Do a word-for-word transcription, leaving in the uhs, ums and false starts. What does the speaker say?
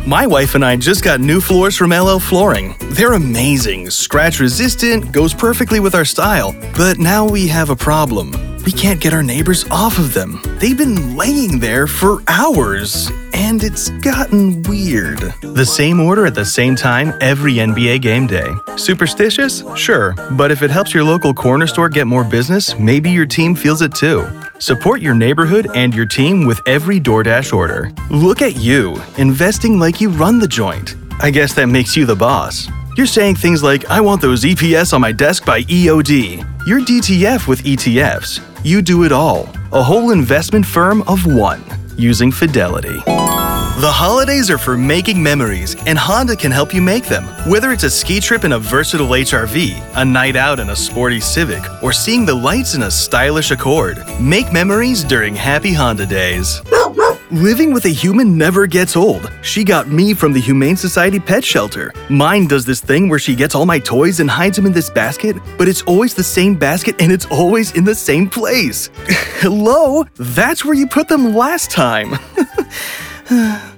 My wife and I just got new floors from L L Flooring. They're amazing, scratch-resistant, goes perfectly with our style. But now we have a problem. We can't get our neighbors off of them. They've been laying there for hours, and it's gotten weird. The same order at the same time every N B A game day. Superstitious? Sure, but if it helps your local corner store get more business, maybe your team feels it too. Support your neighborhood and your team with every DoorDash order. Look at you, investing like you run the joint. I guess that makes you the boss. You're saying things like, I want those E P S on my desk by E O D. You're D T F with E T Fs. You do it all. A whole investment firm of one, using Fidelity. The holidays are for making memories, and Honda can help you make them. Whether it's a ski trip in a versatile H R V, a night out in a sporty Civic, or seeing the lights in a stylish Accord, make memories during Happy Honda Days. Living with a human never gets old. She got me from the Humane Society Pet Shelter. Mine does this thing where she gets all my toys and hides them in this basket, but it's always the same basket and it's always in the same place. Hello? That's where you put them last time.